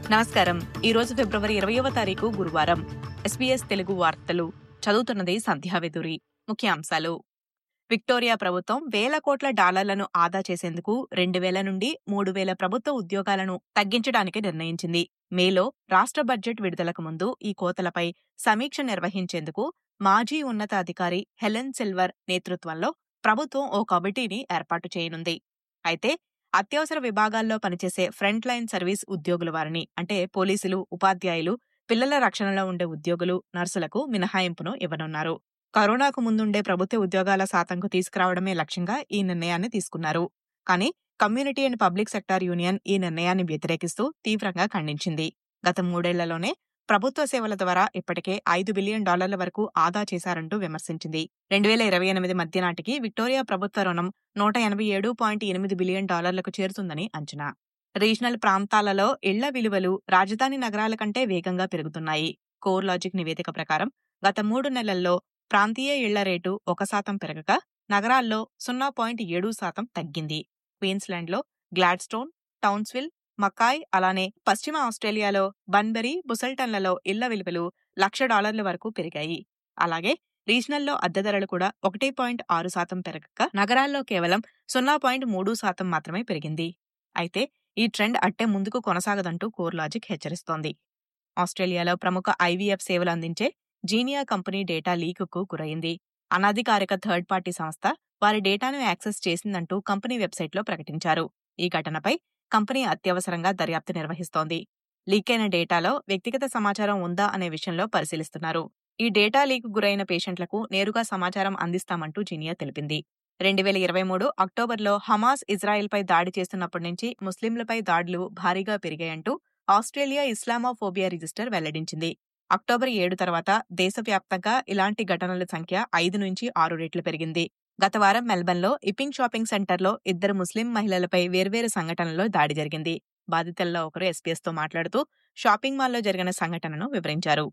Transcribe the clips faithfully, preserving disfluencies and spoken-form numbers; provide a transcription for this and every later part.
నమస్కారం. ఈ రోజు ఫిబ్రవరి ఇరవైవ తారీఖు గురువారం. ఎస్బీఎస్ తెలుగు వార్తలు చదువుతున్నది సంధ్యావేదూరి. ముఖ్యాంశాలు. విక్టోరియా ప్రభుత్వం వేల కోట్ల డాలర్లను ఆదా చేసేందుకు రెండు వేల నుండి మూడు వేల ప్రభుత్వ ఉద్యోగాలను తగ్గించడానికి నిర్ణయించింది. మేలో రాష్ట్ర బడ్జెట్ విడుదలకు ముందు ఈ కోతలపై సమీక్ష నిర్వహించేందుకు మాజీ ఉన్నతాధికారి హెలెన్ సిల్వర్ నేతృత్వంలో ప్రభుత్వం ఓ కమిటీని ఏర్పాటు చేయనుంది. అయితే అత్యవసర విభాగాల్లో పనిచేసే ఫ్రంట్ లైన్ సర్వీస్ ఉద్యోగుల వారిని అంటే పోలీసులు, ఉపాధ్యాయులు, పిల్లల రక్షణలో ఉండే ఉద్యోగులు, నర్సులకు మినహాయింపును ఇవ్వనున్నారు. కరోనాకు ముందుండే ప్రభుత్వ ఉద్యోగాల శాతంకు తీసుకురావడమే లక్ష్యంగా ఈ నిర్ణయాన్ని తీసుకున్నారు. కానీ community and public sector union ఈ నిర్ణయాన్ని వ్యతిరేకిస్తూ తీవ్రంగా ఖండించింది. గత మూడేళ్లలోనే ప్రభుత్వ సేవల ద్వారా ఇప్పటికే ఐదు బిలియన్ డాలర్ల వరకు ఆదా చేశారంటూ విమర్శించింది. రెండు వేల ఇరవై ఎనిమిది మధ్య నాటికి విక్టోరియా ప్రభుత్వ రుణం నూట ఎనభై ఏడు పాయింట్ ఎనిమిది బిలియన్ డాలర్లకు చేరుతుందని అంచనా. రీజనల్ ప్రాంతాలలో ఇళ్ల విలువలు రాజధాని నగరాల కంటే వేగంగా పెరుగుతున్నాయి. కోర్ లాజిక్ నివేదిక ప్రకారం గత మూడు నెలల్లో ప్రాంతీయ ఇళ్ల రేటు ఒక శాతం పెరగగా నగరాల్లో సున్నా పాయింట్ ఏడు శాతం తగ్గింది. క్వీన్స్లాండ్లో గ్లాడ్స్టోన్, టౌన్స్విల్, మకాయ్ అలానే పశ్చిమ ఆస్ట్రేలియాలో బన్బెరీ, బుసల్టన్లలో ఇళ్ల విలువలు లక్ష డాలర్ల వరకు పెరిగాయి. అలాగే రీజనల్లో అద్దె ధరలు కూడా ఒకటి పాయింట్ ఆరు శాతం పెరగక నగరాల్లో కేవలం సున్నా పాయింట్ మూడు శాతం మాత్రమే పెరిగింది. అయితే ఈ ట్రెండ్ అట్టే ముందుకు కొనసాగదంటూ కోర్ లాజిక్ హెచ్చరిస్తోంది. ఆస్ట్రేలియాలో ప్రముఖ ఐవీఎఫ్ సేవలు అందించే జీనియా కంపెనీ డేటా లీకుకు గురైంది. అనధికారిక థర్డ్ పార్టీ సంస్థ వారి డేటాను యాక్సెస్ చేసిందంటూ కంపెనీ వెబ్సైట్లో ప్రకటించారు. ఈ ఘటనపై కంపెనీ అత్యవసరంగా దర్యాప్తు నిర్వహిస్తోంది. లీకైన డేటాలో వ్యక్తిగత సమాచారం ఉందా అనే విషయంలో పరిశీలిస్తున్నారు. ఈ డేటా లీక్ గురైన పేషెంట్లకు నేరుగా సమాచారం అందిస్తామంటూ జీనియా తెలిపింది. రెండు వేల ఇరవై మూడు అక్టోబర్లో హమాస్ ఇజ్రాయెల్పై దాడి చేస్తున్నప్పటి నుంచి ముస్లింలపై దాడులు భారీగా పెరిగాయంటూ ఆస్ట్రేలియా ఇస్లామోఫోబియా రిజిస్టర్ వెల్లడించింది. అక్టోబర్ ఏడు తర్వాత దేశవ్యాప్తంగా ఇలాంటి ఘటనల సంఖ్య ఐదు నుంచి ఆరు రెట్లు పెరిగింది. గత వారం మెల్బర్న్లో ఇప్పింగ్ షాపింగ్ సెంటర్లో ఇద్దరు ముస్లిం మహిళలపై వేర్వేరు సంఘటనల్లో దాడి జరిగింది. బాధితుల్లో ఒకరు ఎస్పీఎస్ తో మాట్లాడుతూ షాపింగ్ మాల్లో జరిగిన సంఘటనను వివరించారు.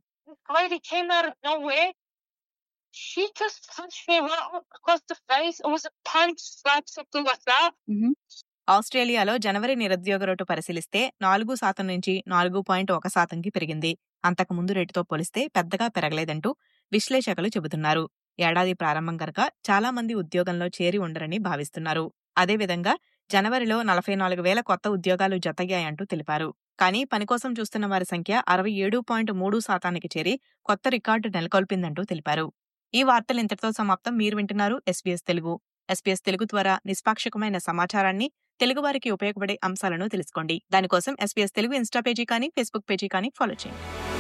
ఆస్ట్రేలియాలో జనవరి నిరుద్యోగ రేటు పరిశీలిస్తే నాలుగు శాతం నుంచి నాలుగు పాయింట్ ఒక శాతంకి పెరిగింది. అంతకు ముందు రేటుతో పోలిస్తే పెద్దగా పెరగలేదంటూ విశ్లేషకులు చెబుతున్నారు. ఏడాది ప్రారంభం కనుక చాలా మంది ఉద్యోగంలో చేరి ఉండరని భావిస్తున్నారు. అదేవిధంగా జనవరిలో నలభై నాలుగు వేల కొత్త ఉద్యోగాలు జతయ్యాయంటూ తెలిపారు. కానీ పనికోసం చూస్తున్న వారి సంఖ్య అరవై ఏడు పాయింట్ మూడు శాతానికి చేరి కొత్త రికార్డు నెలకొల్పిందంటూ తెలిపారు. ఈ వార్తలు ఇంతటితో సమాప్తం. మీరు వింటున్నారు ఎస్బీఎస్ తెలుగు. ఎస్బీఎస్ తెలుగు ద్వారా నిష్పాక్షికమైన సమాచారాన్ని, తెలుగువారికి ఉపయోగపడే అంశాలను తెలుసుకోండి. దానికోసం ఎస్బీఎస్ తెలుగు ఇన్స్టా పేజీ కానీ ఫేస్బుక్ పేజీ కానీ ఫాలో చేయండి.